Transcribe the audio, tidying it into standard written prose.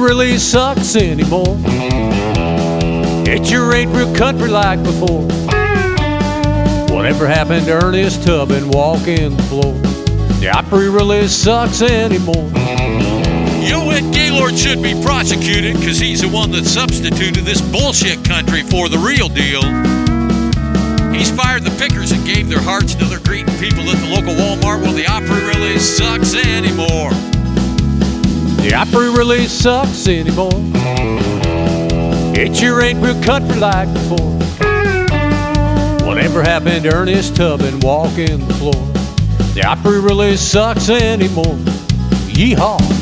really sucks anymore. It sure ain't real country like before. Whatever happened to Ernest Tubb and walking the floor? The Opry really sucks anymore. Yo, Ed Gaylord should be prosecuted because he's the one that substituted this bullshit country for the real deal. He's fired the pickers and gave their hearts to their greeting people at the local Walmart. Well, the Opry really sucks anymore. The Opry really sucks anymore. It sure ain't real country like before. Whatever happened to Ernest Tubb and walking the floor? The Opry really sucks anymore. Yeehaw.